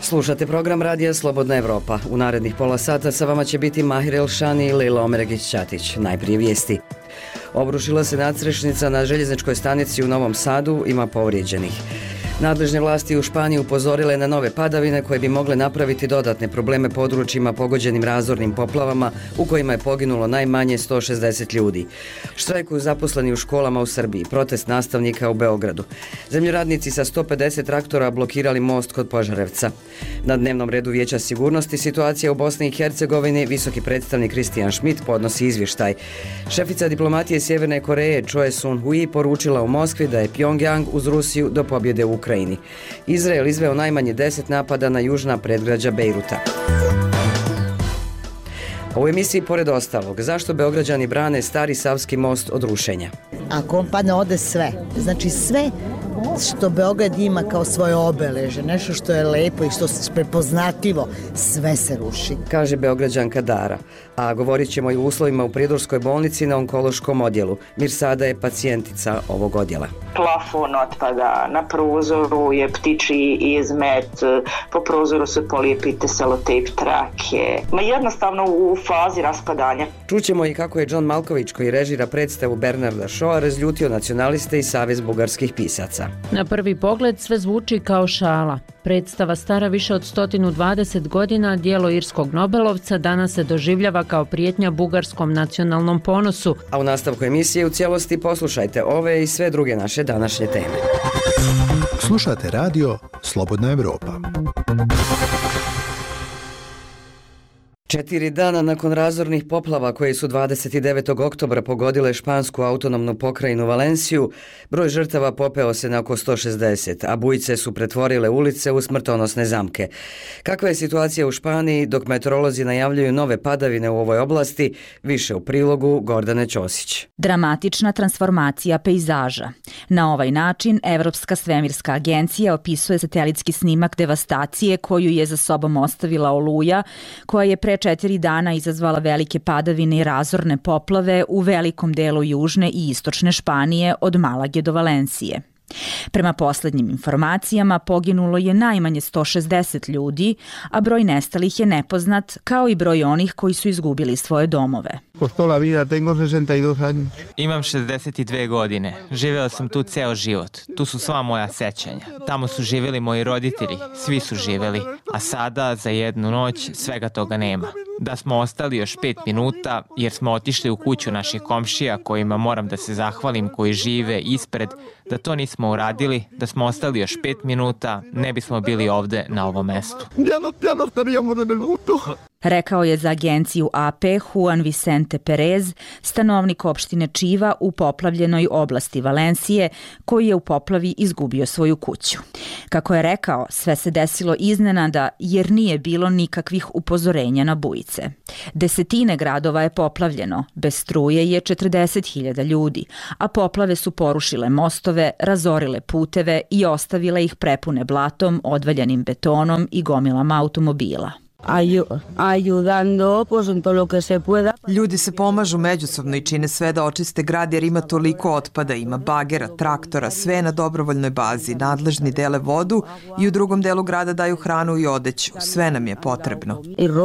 Slušate program Radija Slobodna Evropa. U narednih pola sata sa vama će biti Mahir Elšani i Lejla Omeregić-Ćatić. Najprije vijesti. Obrušila se nadstrešnica na željezničkoj stanici u Novom Sadu, ima povrijeđenih. Nadležne vlasti u Španiji upozorile na nove padavine koje bi mogle napraviti dodatne probleme područjima pogođenim razornim poplavama u kojima je poginulo najmanje 160 ljudi. Štrajkuju zaposleni u školama u Srbiji, protest nastavnika u Beogradu. Zemljoradnici sa 150 traktora blokirali most kod Požarevca. Na dnevnom redu Vijeća sigurnosti situacija u Bosni i Hercegovini, visoki predstavnik Christian Schmidt podnosi izvještaj. Šefica diplomatije Sjeverne Koreje Choi Soon-hui poručila u Moskvi da je Pjongjang uz Rusiju do pobjede u Ukrajini. Izrael izveo najmanje 10 napada na južna predgrađa Bejruta. U emisiji pored ostalog, zašto Beograđani brane Stari Savski most od rušenja? Ako on padne, ode sve. Znači sve što Beograd ima kao svoje obeleže, nešto što je lepo i što je prepoznatljivo, sve se ruši. Kaže Beograđanka Dara. A govorit ćemo i o uslovima u Prijedorskoj bolnici na onkološkom odjelu. Mirsada je pacijentica ovog odjela. Plafon otpada, na prozoru je ptičji izmet, po prozoru su polijepite selotejp trake. Jednostavno u fazi raspadanja. Čućemo i kako je John Malković, koji režira predstavu Bernarda Shawa, razljutio nacionaliste i Savez bugarskih pisaca. Na prvi pogled sve zvuči kao šala. Predstava stara više od 120 godina, djelo irskog nobelovca, danas se doživljava kao prijetnja bugarskom nacionalnom ponosu. A u nastavku emisije u cijelosti poslušajte ove i sve druge naše današnje teme. Slušate radio Slobodna Evropa. 4 dana nakon razornih poplava koje su 29. oktobra pogodile špansku autonomnu pokrajinu Valenciju, broj žrtava popeo se na oko 160, a bujice su pretvorile ulice u smrtonosne zamke. Kakva je situacija u Španiji dok meteorolozi najavljuju nove padavine u ovoj oblasti? Više u prilogu Gordane Ćosić. Dramatična transformacija pejzaža. Na ovaj način Evropska svemirska agencija opisuje satelitski snimak devastacije koju je za sobom ostavila oluja, koja je pre 4 dana izazvala velike padavine i razorne poplave u velikom delu južne i istočne Španije od Malage do Valencije. Prema poslednjim informacijama poginulo je najmanje 160 ljudi, a broj nestalih je nepoznat, kao i broj onih koji su izgubili svoje domove. Imam 62 godine. Živeo sam tu ceo život. Tu su sva moja sećanja. Tamo su živjeli moji roditelji. Svi su živjeli. A sada, za jednu noć, svega toga nema. Da smo ostali još 5 minuta, jer smo otišli u kuću naših komšija, kojima moram da se zahvalim, koji žive ispred, da to nismo uradili, da smo ostali još 5 minuta, ne bismo bili ovde na ovom mestu. Rekao je za agenciju AP Juan Vicente Perez, stanovnik opštine Čiva u poplavljenoj oblasti Valencije, koji je u poplavi izgubio svoju kuću. Kako je rekao, sve se desilo iznenada jer nije bilo nikakvih upozorenja na bujice. Desetine gradova je poplavljeno, bez struje je 40.000 ljudi, a poplave su porušile mostove, razorile puteve i ostavile ih prepune blatom, odvaljanim betonom i gomilama automobila. Ljudi se pomažu međusobno i čine sve da očiste grad jer ima toliko otpada, ima bagera, traktora, sve je na dobrovoljnoj bazi. Nadležni dele vodu i u drugom delu grada daju hranu i odeću. Sve nam je potrebno.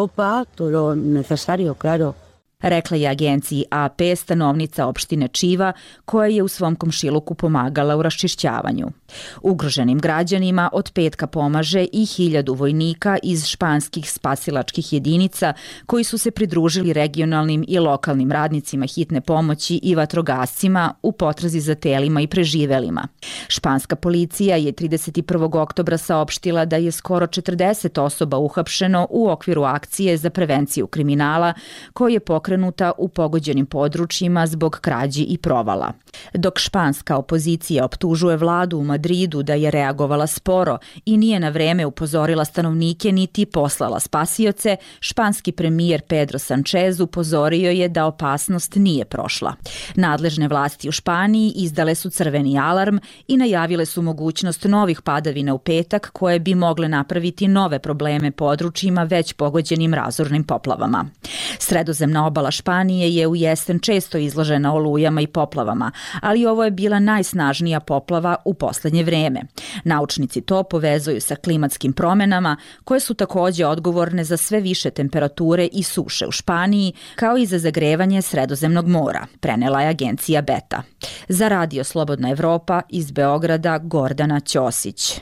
Rekla je agenciji AP stanovnica opštine Čiva, koja je u svom komšiluku pomagala u raščišćavanju. Ugroženim građanima od petka pomaže i 1000 vojnika iz španskih spasilačkih jedinica koji su se pridružili regionalnim i lokalnim radnicima hitne pomoći i vatrogascima u potrazi za telima i preživelima. Španska policija je 31. oktobra saopštila da je skoro 40 osoba uhapšeno u okviru akcije za prevenciju kriminala koje je pokrenuta u pogođenim područjima zbog krađi i provala. Dok španska opozicija optužuje vladu u Madridu da je reagovala sporo i nije na vreme upozorila stanovnike niti poslala spasioce, španski premijer Pedro Sanchez upozorio je da opasnost nije prošla. Nadležne vlasti u Španiji izdale su crveni alarm i najavile su mogućnost novih padavina u petak koje bi mogle napraviti nove probleme područjima već pogođenim razornim poplavama. Sredozemna obala Obala Španije je u jesen često izložena olujama i poplavama, ali ovo je bila najsnažnija poplava u poslednje vreme. Naučnici to povezuju sa klimatskim promenama, koje su takođe odgovorne za sve više temperature i suše u Španiji, kao i za zagrevanje Sredozemnog mora, prenela je agencija Beta. Za Radio Slobodna Evropa iz Beograda Gordana Ćosić.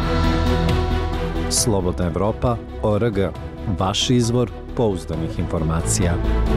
Slobodna Evropa.org. Vaš izvor pouzdanih informacija.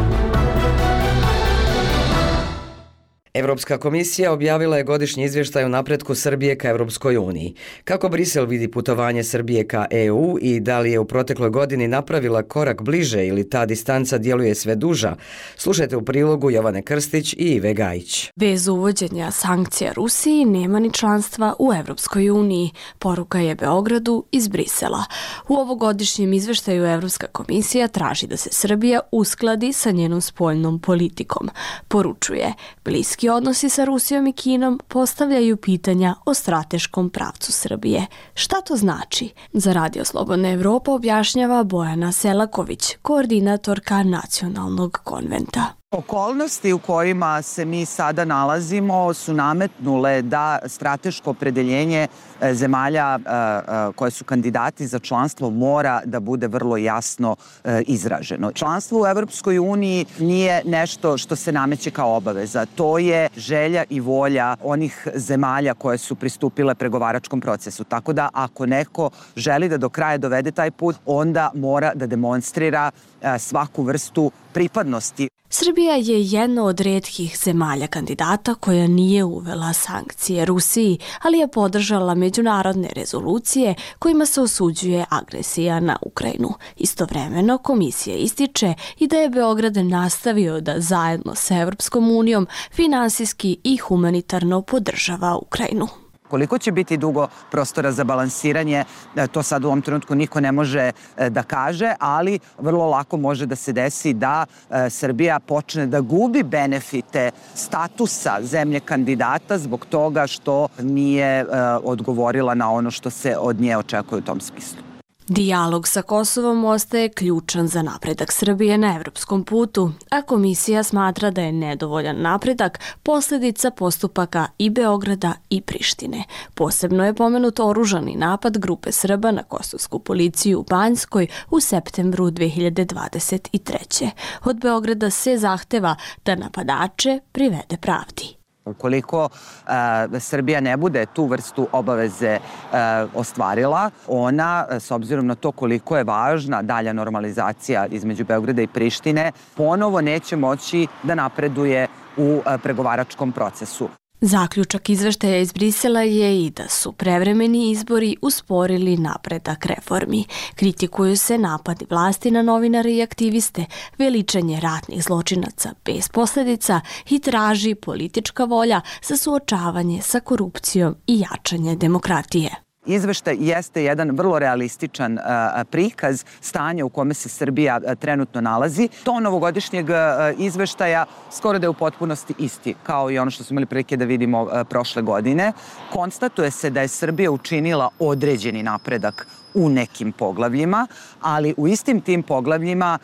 Evropska komisija objavila je godišnji izvještaj o napretku Srbije ka Evropskoj uniji. Kako Brisel vidi putovanje Srbije ka EU i da li je u protekloj godini napravila korak bliže ili ta distanca djeluje sve duža, slušajte u prilogu Jovane Krstić i Ive Gajić. Bez uvođenja sankcija Rusiji nema ni članstva u Evropskoj uniji, poruka je Beogradu iz Brisela. U ovogodišnjem izvještaju Evropska komisija traži da se Srbija uskladi sa njenom spoljnom politikom. Poručuje, bliski odnosi sa Rusijom i Kinom postavljaju pitanja o strateškom pravcu Srbije. Šta to znači? Za Radio Slobodna Evropa objašnjava Bojana Selaković, koordinatorka Nacionalnog konventa. Okolnosti u kojima se mi sada nalazimo su nametnule da strateško opredeljenje zemalja koje su kandidati za članstvo mora da bude vrlo jasno izraženo. Članstvo u Evropskoj uniji nije nešto što se nameće kao obaveza. To je želja i volja onih zemalja koje su pristupile pregovaračkom procesu. Tako da ako neko želi da do kraja dovede taj put, onda mora da demonstrira svaku vrstu pripadnosti. Srbija je jedna od retkih zemalja kandidata koja nije uvela sankcije Rusiji, ali je podržala međunarodne rezolucije kojima se osuđuje agresija na Ukrajinu. Istovremeno, komisija ističe i da je Beograd nastavio da zajedno sa Evropskom unijom finansijski i humanitarno podržava Ukrajinu. Koliko će biti dugo prostora za balansiranje, to sad u ovom trenutku niko ne može da kaže, ali vrlo lako može da se desi da Srbija počne da gubi benefite statusa zemlje kandidata zbog toga što nije odgovorila na ono što se od nje očekuje u tom smislu. Dijalog sa Kosovom ostaje ključan za napredak Srbije na evropskom putu, a komisija smatra da je nedovoljan napredak posljedica postupaka i Beograda i Prištine. Posebno je pomenut oružani napad grupe Srba na kosovsku policiju u Banjskoj u septembru 2023. Od Beograda se zahteva da napadače privede pravdi. Ukoliko Srbija ne bude tu vrstu obaveze ostvarila, ona, s obzirom na to koliko je važna dalja normalizacija između Beograda i Prištine, ponovo neće moći da napreduje u pregovaračkom procesu. Zaključak izveštaja iz Brisela je i da su prevremeni izbori usporili napredak reformi. Kritikuju se napadi vlasti na novinare i aktiviste, veličanje ratnih zločinaca bez posljedica i traži politička volja za suočavanje sa korupcijom i jačanje demokratije. Izveštaj jeste jedan vrlo realističan prikaz stanja u kome se Srbija trenutno nalazi. Ton novogodišnjeg izveštaja skoro da je u potpunosti isti, kao i ono što smo imali prilike da vidimo prošle godine. Konstatuje se da je Srbija učinila određeni napredak u nekim poglavljima, ali u istim tim poglavljima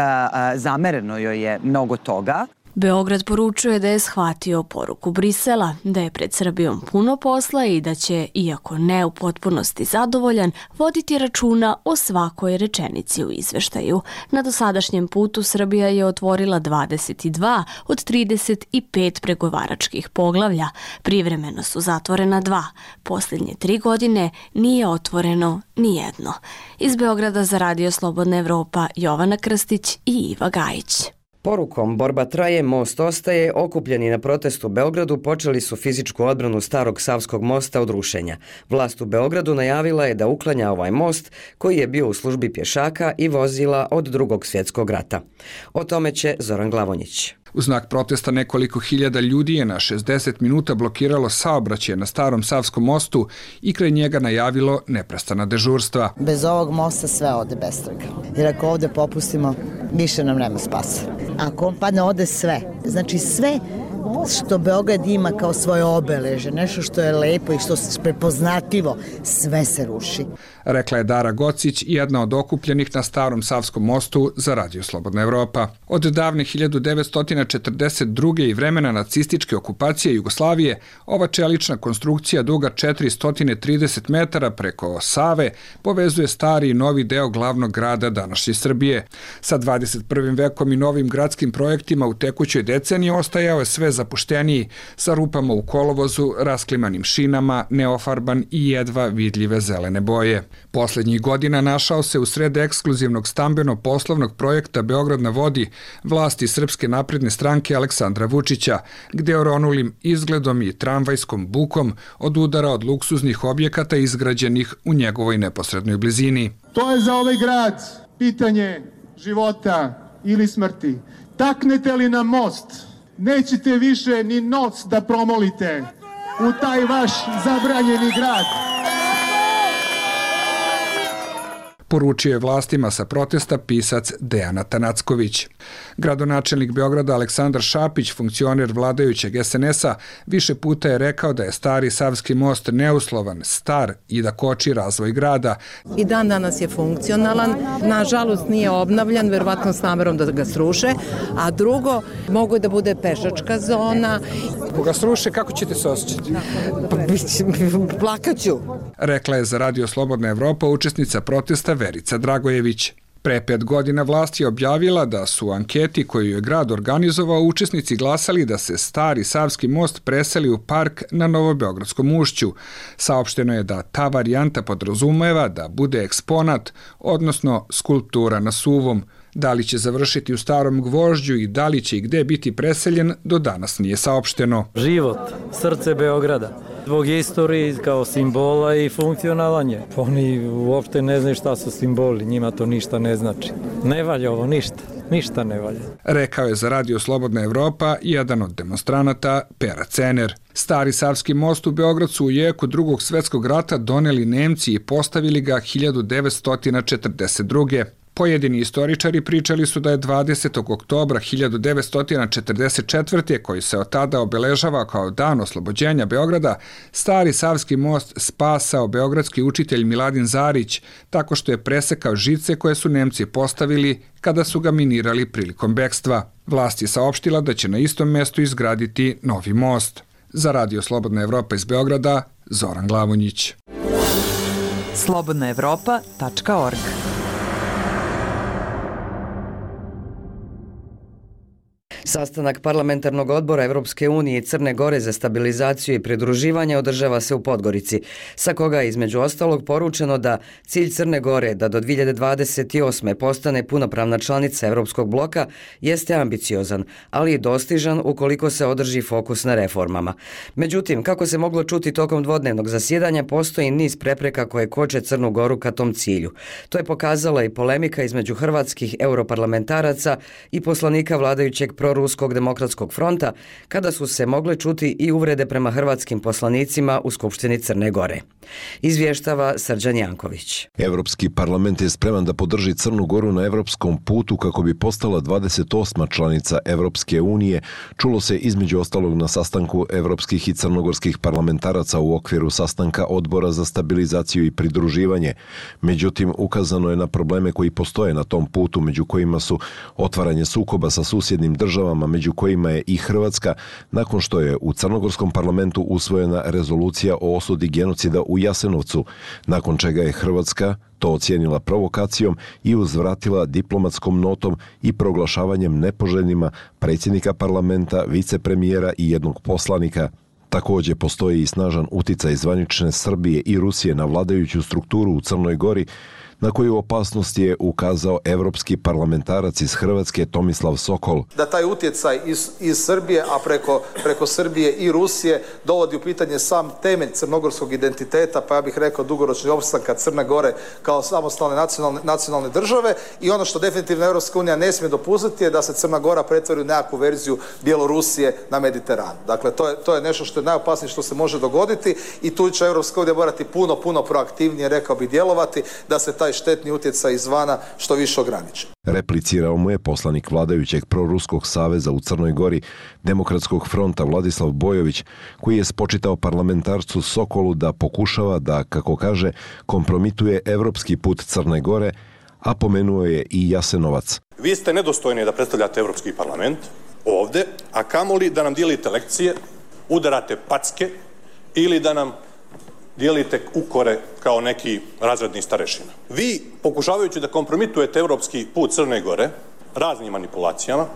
zamereno joj je mnogo toga. Beograd poručuje da je shvatio poruku Brisela, da je pred Srbijom puno posla i da će, iako ne u potpunosti zadovoljan, voditi računa o svakoj rečenici u izveštaju. Na dosadašnjem putu Srbija je otvorila 22 od 35 pregovaračkih poglavlja. Privremeno su zatvorena 2. Posljednje 3 godine nije otvoreno ni jedno. Iz Beograda za Radio Slobodna Evropa Jovana Krstić i Iva Gajić. Porukom Borba traje, most ostaje, okupljeni na protestu u Beogradu počeli su fizičku odbranu starog Savskog mosta od rušenja. Vlast u Beogradu najavila je da uklanja ovaj most koji je bio u službi pješaka i vozila od Drugog svjetskog rata. O tome će Zoran Glavonjić. U znak protesta nekoliko hiljada ljudi je na 60 minuta blokiralo saobraćaj na starom Savskom mostu i kraj njega najavilo neprestana dežurstva. Bez ovog mosta sve ode bestraga. Jer ako ovde popustimo, više nam nema spasa. Ako on padne, ode sve. Znači sve što Beograd ima kao svoje obeleže, nešto što je lepo i što je prepoznatljivo, sve se ruši. Rekla je Dara Gocić, jedna od okupljenih na Starom Savskom mostu za Radio Slobodna Evropa. Od davne 1942. i vremena nacističke okupacije Jugoslavije, ova čelična konstrukcija duga 430 metara preko Save povezuje stari i novi deo glavnog grada današnje Srbije. Sa 21. vekom i novim gradskim projektima u tekućoj deceniji ostajao je sve zapušteniji, sa rupama u kolovozu, rasklimanim šinama, neofarban i jedva vidljive zelene boje. Poslednjih godina našao se u sred ekskluzivnog stambeno-poslovnog projekta Beograd na vodi vlasti Srpske napredne stranke Aleksandra Vučića, gde oronulim izgledom i tramvajskom bukom odudara od luksuznih objekata izgrađenih u njegovoj neposrednoj blizini. To je za ovaj grad pitanje života ili smrti. Taknete li na most, nećete više ni noc da promolite u taj vaš zabranjeni grad. Poručio je vlastima sa protesta pisac Dejan Atanacković. Gradonačelnik Beograda Aleksandar Šapić, funkcioner vladajućeg SNS-a, više puta je rekao da je stari Savski most neuslovan, star i da koči razvoj grada. I dan danas je funkcionalan, nažalost nije obnavljan, verovatno s namerom da ga sruše, a drugo, mogu da bude pešačka zona. Ako ga sruše, kako ćete se osjećati? Plakaću. Rekla je za Radio Slobodna Evropa učesnica protesta Verica Dragojević. Pre 5 godina vlast je objavila da su u anketi koju je grad organizovao učesnici glasali da se stari Savski most preseli u park na Novobeogradskom ušću. Saopšteno je da ta varijanta podrazumeva da bude eksponat, odnosno skulptura na Suvom. Da li će završiti u Starom Gvožđu i da li će i gde biti preseljen, do danas nije saopšteno. Život, srce Beograda. Zbog istorije kao simbola i funkcionalan je. Oni uopšte ne znaju šta su simboli, njima to ništa ne znači. Ne valja ovo ništa, ništa ne valja. Rekao je za Radio Slobodna Evropa jedan od demonstranata Pera Cener. Stari Savski most u Beograd su u jeku Drugog svetskog rata doneli Nemci i postavili ga 1942. Pojedini istoričari pričali su da je 20. oktobra 1944. koji se od tada obeležava kao dan oslobođenja Beograda, stari Savski most spasao beogradski učitelj Miladin Zarić tako što je presekao žice koje su Nemci postavili kada su ga minirali prilikom bekstva. Vlast je saopštila da će na istom mestu izgraditi novi most. Za Radio Slobodna Evropa iz Beograda, Zoran Glavonjić. slobodnaevropa.org. Sastanak parlamentarnog odbora Evropske unije i Crne Gore za stabilizaciju i pridruživanje održava se u Podgorici, sa koga je između ostalog poručeno da cilj Crne Gore da do 2028. postane punopravna članica Evropskog bloka jeste ambiciozan, ali i dostižan ukoliko se održi fokus na reformama. Međutim, kako se moglo čuti tokom dvodnevnog zasjedanja, postoji niz prepreka koje koče Crnu Goru ka tom cilju. To je pokazala i polemika između hrvatskih europarlamentaraca i poslanika vladajućeg Ruskog demokratskog fronta, kada su se mogle čuti i uvrede prema hrvatskim poslanicima u Skupštini Crne Gore. Izvještava Srđan Janković. Evropski parlament je spreman da podrži Crnu Goru na evropskom putu kako bi postala 28. članica Evropske unije, čulo se između ostalog na sastanku evropskih i crnogorskih parlamentaraca u okviru sastanka Odbora za stabilizaciju i pridruživanje. Međutim, ukazano je na probleme koji postoje na tom putu, među kojima su otvaranje sukoba sa susjednim državama, među kojima je i Hrvatska, nakon što je u crnogorskom parlamentu usvojena rezolucija o osudi genocida u Jasenovcu, nakon čega je Hrvatska to ocijenila provokacijom i uzvratila diplomatskom notom i proglašavanjem nepoželjnima predsjednika parlamenta, vicepremijera i jednog poslanika. Također postoji i snažan uticaj zvanične Srbije i Rusije na vladajuću strukturu u Crnoj Gori, na koju opasnost je ukazao evropski parlamentarac iz Hrvatske Tomislav Sokol. Da taj utjecaj iz Srbije, a preko Srbije i Rusije dovodi u pitanje sam temelj crnogorskog identiteta, pa ja bih rekao dugoročni opstanka Crne Gore kao samostalne nacionalne države, i ono što definitivno Evropska unija ne smije dopustiti je da se Crna Gora pretvori u nekakvu verziju Bjelorusije na Mediteranu. Dakle, to je nešto što je najopasnije što se može dogoditi i tu će Europska unija morati puno proaktivnije, rekao bi, djelovati da se taj štetni utjecaj izvana što više ograniči. Replicirao mu je poslanik vladajućeg proruskog saveza u Crnoj Gori, Demokratskog fronta Vladislav Bojović, koji je spočitao parlamentarcu Sokolu da pokušava da, kako kaže, kompromituje evropski put Crne Gore, a pomenuo je i Jasenovac. Vi ste nedostojni da predstavljate Evropski parlament ovde, a kamoli da nam dijelite lekcije, udarate packe ili da nam dijelite ukore kao neki razredni starešina. Vi, pokušavajući da kompromitujete evropski put Crne Gore raznim manipulacijama,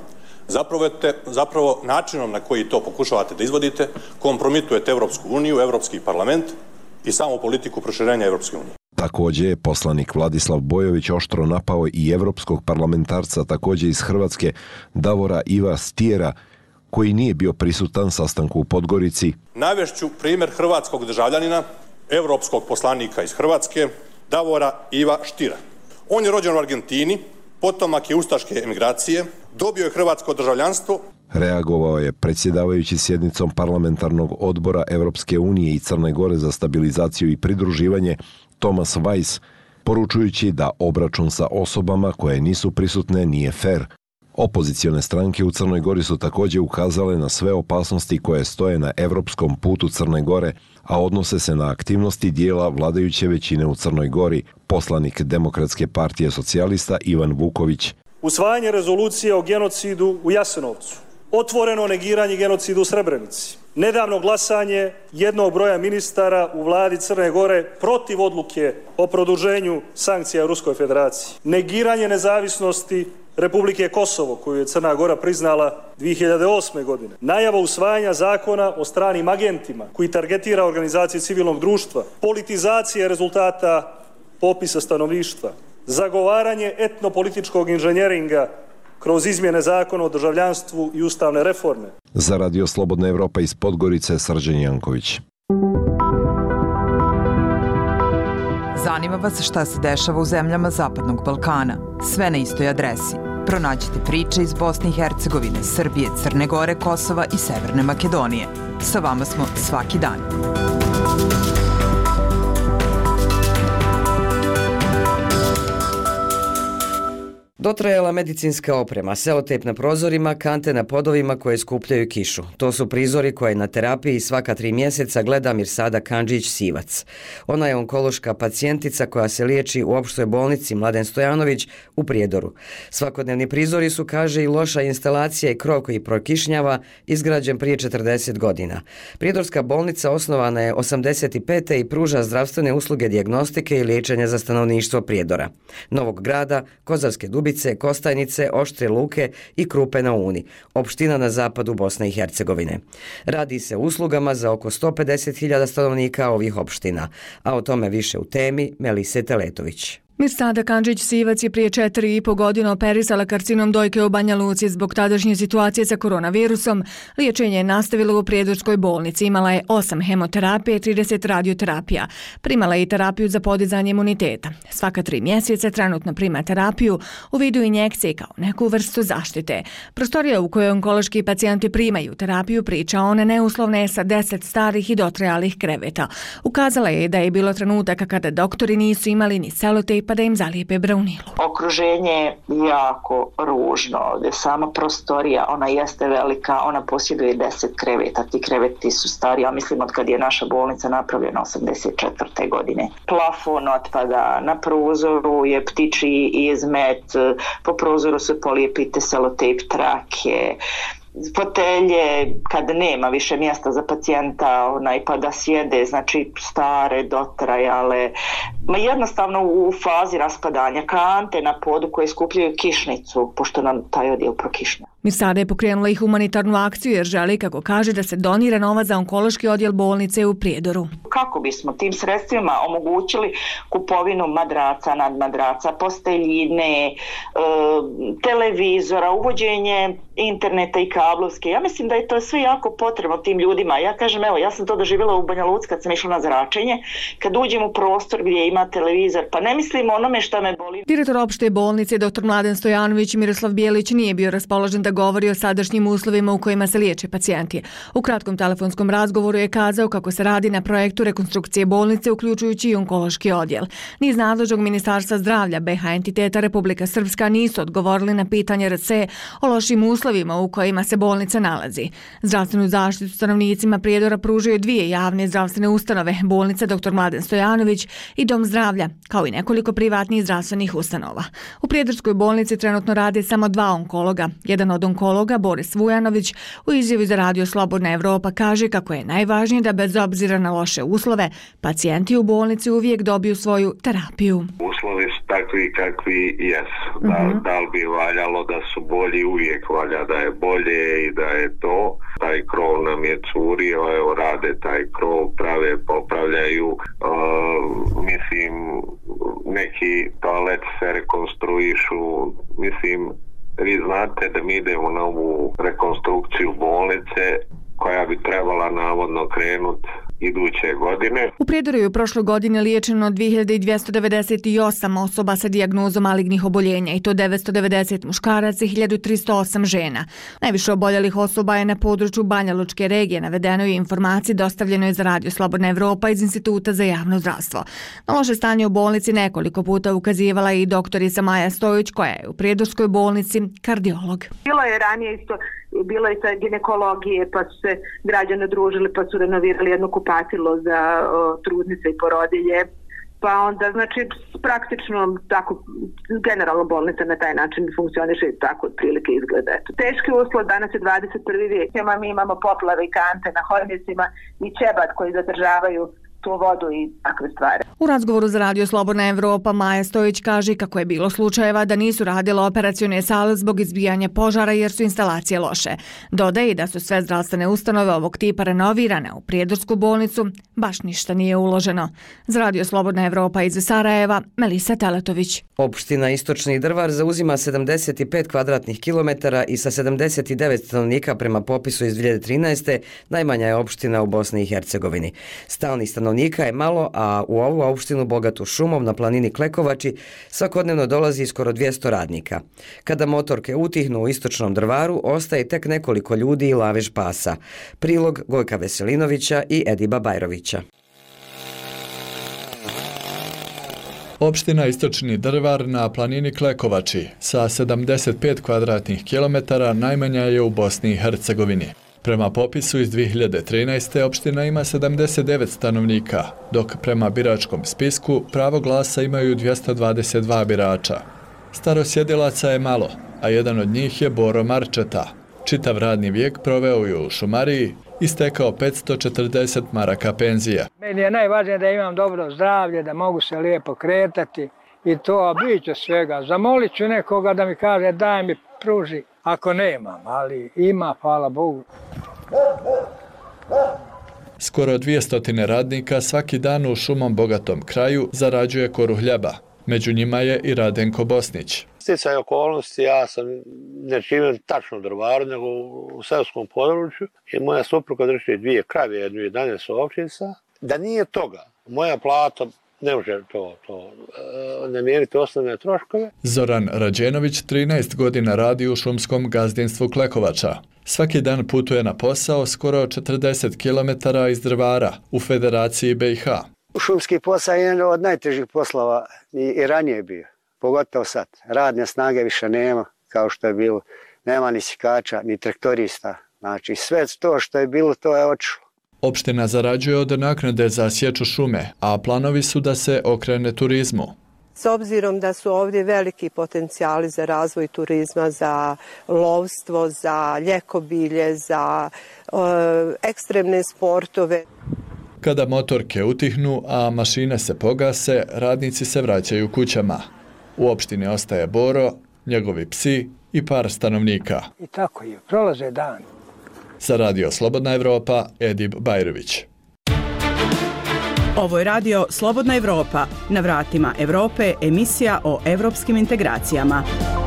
zapravo načinom na koji to pokušavate da izvodite, kompromitujete Evropsku uniju, Evropski parlament i samu politiku proširenja Evropske unije. Također je poslanik Vladislav Bojović oštro napao i evropskog parlamentarca, također iz Hrvatske, Davora Iva Stiera, koji nije bio prisutan sastanku u Podgorici. Navešću primjer hrvatskog državljanina, evropskog poslanika iz Hrvatske, Davora Iva Stiera. On je rođen u Argentini, potomak je ustaške emigracije, dobio je hrvatsko državljanstvo. Reagovao je predsjedavajući sjednicom parlamentarnog odbora Evropske unije i Crne Gore za stabilizaciju i pridruživanje Thomas Weiss, poručujući da obračun sa osobama koje nisu prisutne nije fer. Opozicione stranke u Crnoj Gori su također ukazale na sve opasnosti koje stoje na evropskom putu Crne Gore, a odnose se na aktivnosti dijela vladajuće većine u Crnoj Gori, poslanik Demokratske partije socijalista Ivan Vuković. Usvajanje rezolucije o genocidu u Jasenovcu, otvoreno negiranje genocidu u Srebrenici, nedavno glasanje jednog broja ministara u vladi Crne Gore protiv odluke o produženju sankcija Ruskoj federaciji, negiranje nezavisnosti Republike Kosovo, koju je Crna Gora priznala 2008. godine, najava usvajanja zakona o stranim agentima koji targetira organizacije civilnog društva, politizacije rezultata popisa stanovništva, zagovaranje etnopolitičkog inženjeringa kroz izmjene zakona o državljanstvu i ustavne reforme. Za Radio Slobodna Evropa iz Podgorice, Srđan Janković. Zanima vas šta se dešava u zemljama Zapadnog Balkana. Sve na istoj adresi. Pronađite priče iz Bosne i Hercegovine, Srbije, Crne Gore, Kosova i Severne Makedonije. Sa vama smo svaki dan. Dotrajala medicinska oprema, selotejp na prozorima, kante na podovima koje skupljaju kišu. To su prizori koje na terapiji svaka 3 mjeseca gleda Mirsada Kandžić-Sivac. Ona je onkološka pacijentica koja se liječi u opštoj bolnici Mladen Stojanović u Prijedoru. Svakodnevni prizori su, kaže, i loša instalacija i krov koji prokišnjava, izgrađen prije 40 godina. Prijedorska bolnica osnovana je 85. i pruža zdravstvene usluge dijagnostike i liječenja za stanovništvo Prijedora, Novog Grada, Kozarske Dubice, Kostajnice, Oštre Luke i Krupe na Uni, opština na zapadu Bosne i Hercegovine. Radi se o uslugama za oko 150.000 stanovnika ovih opština, a o tome više u temi Melise Teletović. Mirsada Kandžić-Sivac je prije 4,5 godine operisala karcinom dojke u Banja Luci zbog tadašnje situacije sa koronavirusom. Liječenje je nastavila u Prijedorskoj bolnici. Imala je 8 hemoterapije i 30 radioterapija. Primala je i terapiju za podizanje imuniteta. Svaka 3 mjeseca trenutno prima terapiju u vidu injekcije kao neku vrstu zaštite. Prostorija u kojoj onkološki pacijenti primaju terapiju, priča ona, neuslovna je sa 10 starih i dotrajalih kreveta. Ukazala je da je bilo trenutaka kada doktori nisu imali ni selotejp pa da im zalijepe braunilu. Okruženje je jako ružno. Sama prostorija, ona jeste velika, ona posjeduje 10 kreveta. Ti kreveti su stari, ja mislim od kad je naša bolnica napravljena 84. godine. Plafon otpada, na prozoru je ptičji izmet, po prozoru se polijepite selotejp trake, fotelje kad nema više mjesta za pacijenta pa da sjede, znači stare, dotrajale, jednostavno u fazi raspadanja, kante na podu koje skupljaju kišnicu, pošto nam taj odjel prokišnja. Mirsada je pokrenula i humanitarnu akciju jer želi, kako kaže, da se donira novac za onkološki odjel bolnice u Prijedoru. kako bismo tim sredstvima omogućili kupovinu madraca, nadmadraca, posteljine, televizora, uvođenje interneta i kablovske. Ja mislim da je to sve jako potrebno tim ljudima. Ja kažem, evo, ja sam to doživjela u Banja Luci kad sam išla na zračenje, kad uđem u prostor gdje ima televizor, pa ne mislim onome što me boli. Direktor opšte bolnice dr. Mladen Stojanović Miroslav Bijelić nije bio raspoložen da govori o sadašnjim uslovima u kojima se liječe pacijenti. U kratkom telefonskom razgovoru je kazao kako se radi na projektu rekonstrukcije bolnice, uključujući i onkološki odjel. Ni iz nadležnog Ministarstva zdravlja BH entiteta Republika Srpska nisu odgovorili na pitanje RC o lošim uslovima u kojima se bolnica nalazi. Zdravstvenu zaštitu stanovnicima Prijedora pružaju dvije javne zdravstvene ustanove, bolnica dr. Mladen Stojanović i Dom zdravlja, kao i nekoliko privatnih zdravstvenih ustanova. U Prijedorskoj bolnici trenutno rade samo 2 onkologa. Jedan od onkologa, Boris Vujanović, u izjavi za Radio Slobodna Evropa kaže kako je najvažnije da bez obzira na loše uslove, pacijenti u bolnici uvijek dobiju svoju terapiju. Uslovi su takvi kakvi jesu. Da li bi valjalo da su bolji, uvijek valja da je bolje i da je to. Taj krov nam je curio, evo rade taj krov, prave, popravljaju. Mislim, neki toalet se rekonstruišu. Mislim, vi znate da mi idemo na ovu rekonstrukciju bolnice koja bi trebala navodno krenuti iduće godine. U Prijedoru je u prošloj godini liječeno 2298 osoba sa dijagnozom malignih oboljenja i to 990 muškaraca i 1308 žena. Najviše oboljelih osoba je na području Banja Lučke regije, navedeno je informaciji dostavljeno je za Radio Slobodna Evropa iz Instituta za javno zdravstvo. Na loše stanje u bolnici nekoliko puta ukazivala i doktorica Maja Stojić koja je u Prijedorskoj bolnici kardiolog. Bilo je ranije isto, bilo je sa ginekologije, pa su se građani družili, pa su renovirali jedno kupatilo za trudnice i porodilje. Pa onda, znači, praktično tako, generalno bolnica na taj način funkcioniše i tako otprilike izgleda. Teški uslov, danas je 21. vijek. Mi imamo poplave i kante na hodnicima i ćebat koji zadržavaju tu vodu i takve stvari. U razgovoru za Radio Slobodna Evropa Maja Stojić kaže kako je bilo slučajeva da nisu radile operacione sale zbog izbijanja požara jer su instalacije loše. Dodaje da su sve zdravstvene ustanove ovog tipa renovirane, u Prijedorsku bolnicu baš ništa nije uloženo. Za Radio Slobodna Evropa iz Sarajeva, Melisa Teletović. Opština Istočni Drvar zauzima 75 kvadratnih kilometara i sa 79 stanovnika prema popisu iz 2013. najmanja je opština u Bosni i Hercegovini. Stalni stanovnika je malo, a u ovu opštinu bogatu šumom na planini Klekovači svakodnevno dolazi skoro 200 radnika. Kada motorke utihnu u Istočnom Drvaru, ostaje tek nekoliko ljudi i lavež pasa. Prilog Gojka Veselinovića i Ediba Bajrovića. Opština Istočni Drvar na planini Klekovači sa 75 kvadratnih kilometara najmanja je u Bosni i Hercegovini. Prema popisu iz 2013. opština ima 79 stanovnika, dok prema biračkom spisku pravo glasa imaju 222 birača. Starosjedilaca je malo, a jedan od njih je Boro Marčeta. Čitav radni vijek proveo je u šumariji i stekao 540 maraka penzije. Meni je najvažnije da imam dobro zdravlje, da mogu se lijepo kretati i to, a bit će svega. Zamolit ću nekoga da mi kaže daj mi pruži, ako nemam, ali ima, hvala Bogu. Skoro 200 radnika svaki dan u šumom bogatom kraju zarađuje koru hljeba. Među njima je i Radenko Bosnić. Sticaj okolnosti, ja sam ne živim tačno u Drvaru, nego u seoskom području i moja supruga drži 2 krave, jednu 11 ovčica. Da nije toga, moja plata ne može to namiriti osnovne troškove. Zoran Rađenović 13 godina radi u šumskom gazdinstvu Klekovača. Svaki dan putuje na posao skoro 40 km iz Drvara u Federaciji BiH. Šumski posao je jedan od najtežih poslova i ranije bio, pogotovo sad. Radne snage više nema, kao što je bilo. Nema ni sikača, ni traktorista. Znači sve to što je bilo, to je otišlo. Opština zarađuje od naknade za sječu šume, a planovi su da se okrene turizmu. S obzirom da su ovdje veliki potencijali za razvoj turizma, za lovstvo, za ljekobilje, za ekstremne sportove. Kada motorke utihnu, a mašine se pogase, radnici se vraćaju kućama. U opštini ostaje Boro, njegovi psi i par stanovnika. I tako je, prolaze dan. Za Radio Slobodna Evropa, Edib Bajrović. Ovo je radio Slobodna Evropa. Na vratima Evrope, emisija o evropskim integracijama.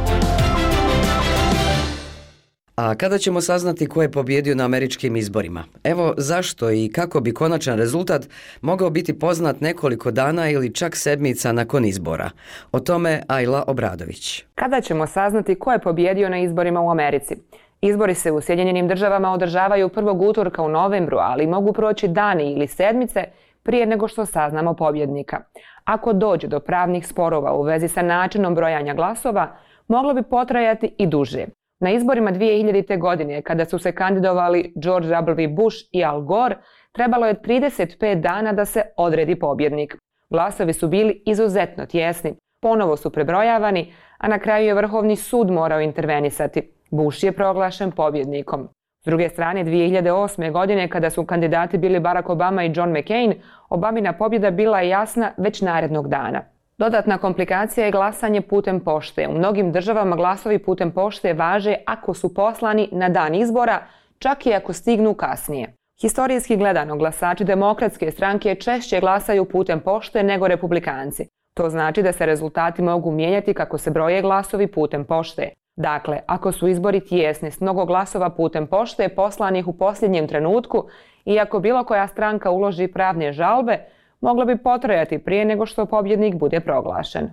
A kada ćemo saznati ko je pobjedio na američkim izborima? Evo zašto i kako bi konačan rezultat mogao biti poznat nekoliko dana ili čak sedmica nakon izbora. O tome Ajla Obradović. Kada ćemo saznati ko je pobjedio na izborima u Americi? Izbori se u Sjedinjenim Državama održavaju prvog utorka u novembru, ali mogu proći dani ili sedmice prije nego što saznamo pobjednika. Ako dođe do pravnih sporova u vezi sa načinom brojanja glasova, moglo bi potrajati i duže. Na izborima 2000. godine, kada su se kandidovali George W. Bush i Al Gore, trebalo je 35 dana da se odredi pobjednik. Glasovi su bili izuzetno tjesni, ponovo su prebrojavani, a na kraju je Vrhovni sud morao intervenisati. Bush je proglašen pobjednikom. S druge strane, 2008. godine, kada su kandidati bili Barack Obama i John McCain, Obamina pobjeda bila je jasna već narednog dana. Dodatna komplikacija je glasanje putem pošte. U mnogim državama glasovi putem pošte važe ako su poslani na dan izbora, čak i ako stignu kasnije. Historijski gledano, glasači Demokratske stranke češće glasaju putem pošte nego republikanci. To znači da se rezultati mogu mijenjati kako se broje glasovi putem pošte. Dakle, ako su izbori tijesni s mnogo glasova putem pošte poslanih u posljednjem trenutku i ako bilo koja stranka uloži pravne žalbe, moglo bi potrajati prije nego što pobjednik bude proglašen.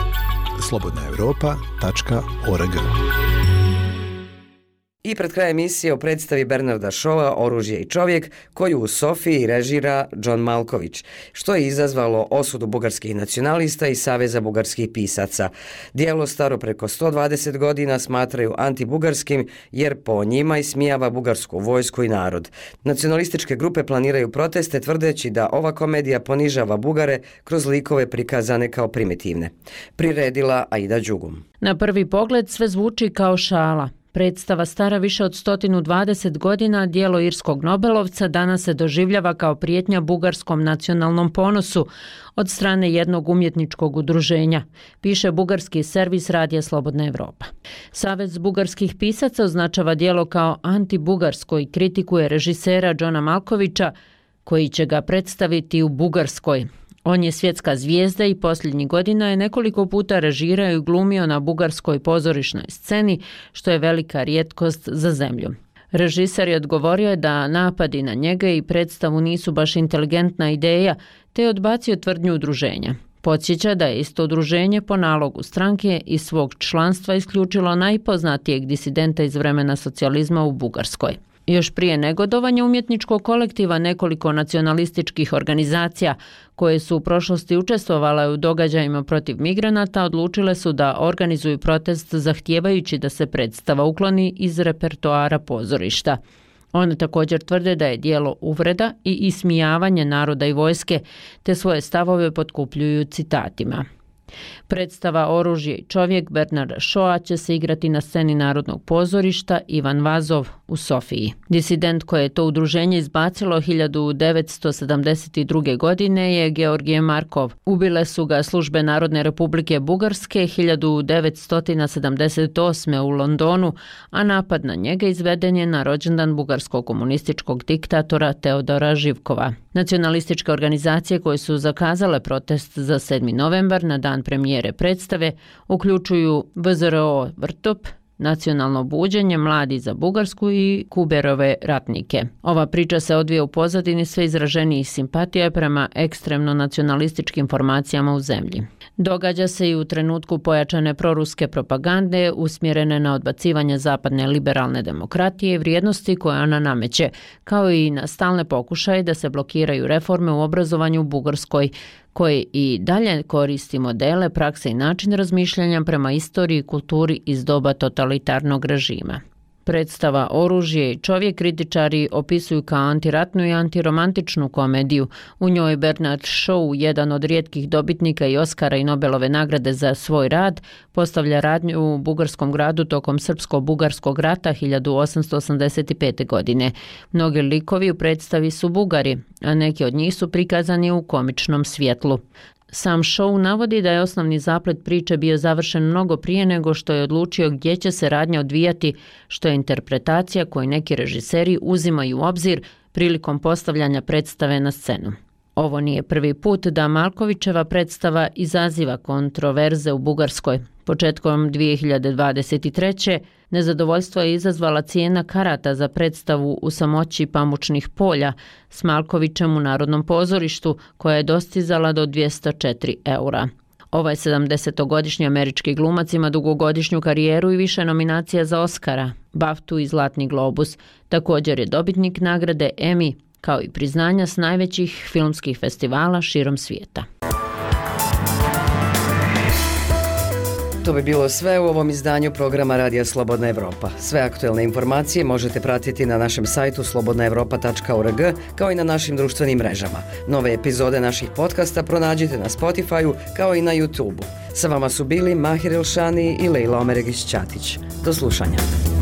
slobodnaevropa.org. I pred kraj emisije o predstavi Bernarda Shawa Oružje i čovjek, koju u Sofiji režira John Malković, što je izazvalo osudu bugarskih nacionalista i Saveza bugarskih pisaca. Dijelo staro preko 120 godina smatraju antibugarskim jer po njima ismijava bugarsku vojsku i narod. Nacionalističke grupe planiraju proteste tvrdeći da ova komedija ponižava Bugare kroz likove prikazane kao primitivne. Priredila Aida Đugum. Na prvi pogled sve zvuči kao šala. Predstava stara više od 120 godina, djelo irskog Nobelovca, danas se doživljava kao prijetnja bugarskom nacionalnom ponosu od strane jednog umjetničkog udruženja, piše bugarski servis radija Slobodna Evropa. Savez bugarskih pisaca označava djelo kao antibugarsko i kritikuje režisera Johna Malkovića, koji će ga predstaviti u Bugarskoj. On je svjetska zvijezda i posljednjih godina je nekoliko puta režirao i glumio na bugarskoj pozorišnoj sceni, što je velika rijetkost za zemlju. Režiser je odgovorio da napadi na njega i predstavu nisu baš inteligentna ideja, te je odbacio tvrdnju udruženja. Podsjeća da je isto udruženje po nalogu stranke iz svog članstva isključilo najpoznatijeg disidenta iz vremena socijalizma u Bugarskoj. Još prije negodovanja umjetničkog kolektiva nekoliko nacionalističkih organizacija koje su u prošlosti učestvovale u događajima protiv migranata odlučile su da organizuju protest zahtijevajući da se predstava ukloni iz repertoara pozorišta. One također tvrde da je djelo uvreda i ismijavanje naroda i vojske, te svoje stavove potkupljuju citatima. Predstava Oružje i čovjek Bernarda Shawa će se igrati na sceni Narodnog pozorišta Ivan Vazov u Sofiji. Disident koje je to udruženje izbacilo 1972. godine je Georgije Markov. Ubile su ga službe Narodne republike Bugarske 1978. u Londonu, a napad na njega izveden je na rođendan bugarskog komunističkog diktatora Teodora Živkova. Nacionalističke organizacije koje su zakazale protest za 7. novembar na dan premijere predstave uključuju VZRO Vrtop, Nacionalno buđenje, Mladi za Bugarsku i Kuberove ratnike. Ova priča se odvija u pozadini sve izraženijih simpatija prema ekstremno nacionalističkim formacijama u zemlji. Događa se i u trenutku pojačane proruske propagande usmjerene na odbacivanje zapadne liberalne demokratije i vrijednosti koje ona nameće, kao i na stalne pokušaje da se blokiraju reforme u obrazovanju u Bugarskoj, koje i dalje koristi modele, prakse i način razmišljanja prema istoriji i kulturi iz doba totalitarnog režima. Predstava Oružje i čovjek kritičari opisuju kao antiratnu i antiromantičnu komediju. U njoj Bernard Shaw, jedan od rijetkih dobitnika i Oskara i Nobelove nagrade za svoj rad, postavlja radnju u bugarskom gradu tokom Srpsko-bugarskog rata 1885. godine. Mnogi likovi u predstavi su Bugari, a neki od njih su prikazani u komičnom svjetlu. Sam Shaw navodi da je osnovni zaplet priče bio završen mnogo prije nego što je odlučio gdje će se radnja odvijati, što je interpretacija koju neki režiseri uzimaju u obzir prilikom postavljanja predstave na scenu. Ovo nije prvi put da Malkovićeva predstava izaziva kontroverze u Bugarskoj. Početkom 2023. nezadovoljstvo je izazvala cijena karata za predstavu U samoći pamučnih polja s Malkovićem u Narodnom pozorištu, koja je dostizala do 204 eura. Ovaj 70-godišnji američki glumac ima dugogodišnju karijeru i više nominacija za Oscara, Baftu i Zlatni globus. Također je dobitnik nagrade Emmy, kao i priznanja s najvećih filmskih festivala širom svijeta. To bi bilo sve u ovom izdanju programa Radija Slobodna Evropa. Sve aktuelne informacije možete pratiti na našem sajtu slobodnaevropa.org, kao i na našim društvenim mrežama. Nove epizode naših podcasta pronađite na Spotify-u kao i na YouTube-u. Sa vama su bili Mahir Elšani i Lejla Omeregić-Ćatić. Do slušanja.